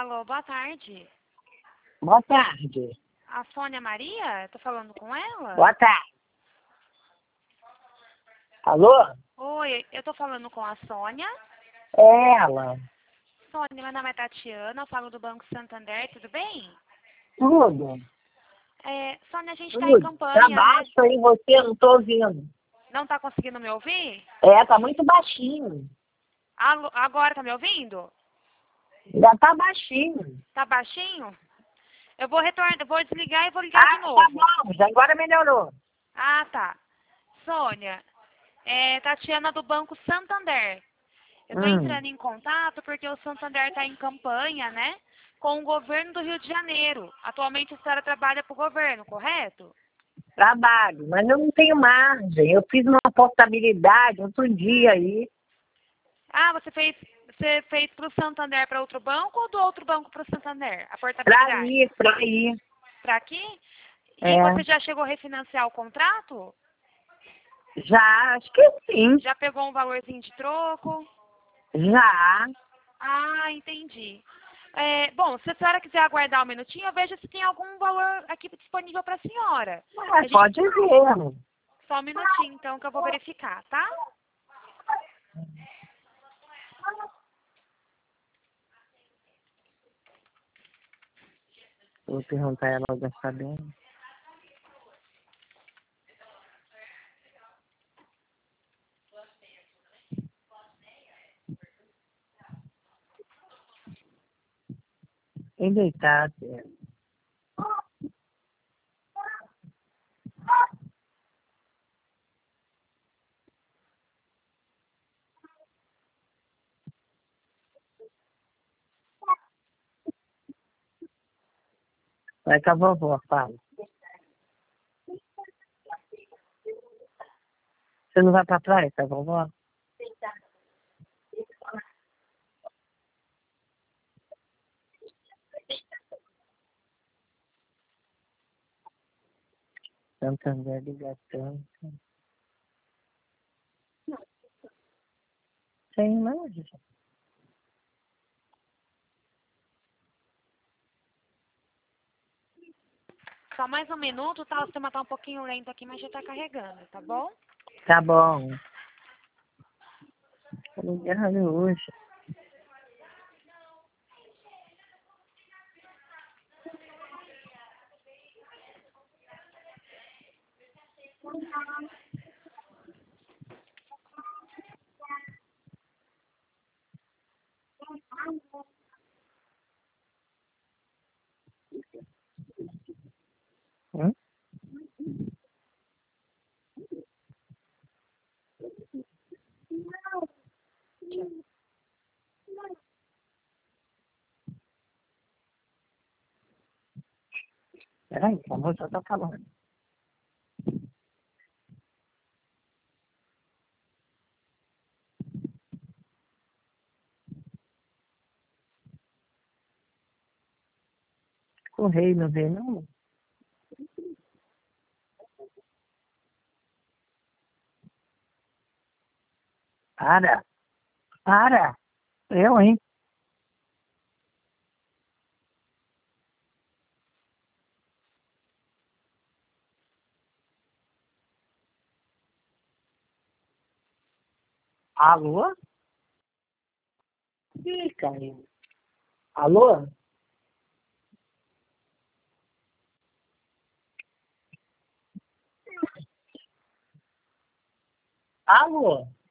Alô, boa tarde. Boa tarde. A Sônia Maria? Tô falando com ela? Boa tarde. Alô? Oi, eu tô falando com a Sônia. É ela. Sônia, meu nome é Tatiana, eu falo do Banco Santander, tudo bem? Tudo. Sônia, a gente tá em Tudo. Tá campanha, né? baixo aí você, não tô ouvindo. Não tá conseguindo me ouvir? Tá muito baixinho. Alô, agora tá me ouvindo? Já tá baixinho. Tá baixinho? Eu vou retornar, vou desligar e vou ligar de Tá novo. bom, já agora melhorou. Ah, tá. Sônia, Tatiana do Banco Santander. Eu tô entrando em contato porque o Santander tá em campanha, né? Com o governo do Rio de Janeiro. Atualmente a senhora trabalha para o governo, correto? Trabalho, mas eu não tenho margem. Eu fiz uma portabilidade outro dia aí. Ah, você fez para o Santander para outro banco ou do outro banco para o Santander? A Pra portabilidade? ir, pra ir. Para aqui? E É, você já chegou a refinanciar o contrato? já, acho que sim. Já pegou um valorzinho de troco? Já. Ah, entendi. Bom, se a senhora quiser aguardar um minutinho, eu vejo se tem algum valor aqui disponível para a senhora. A gente, Pode ver. só um minutinho, então, que eu vou verificar, tá? Vou perguntar a ela já sabendo. Em deitado. Vai com a vovó, fala. Você não vai pra praia com a vovó? Santander ligação. Sem mais. Só mais um minuto, tá? O sistema tá um pouquinho lento aqui, mas já tá carregando, tá bom? Tá bom. Tô ligando hoje. Hum? Peraí, a moça tá falando. Correio não vê, não? Para. Para. Eu, hein? Alô? Ih, caiu. Alô? Alô?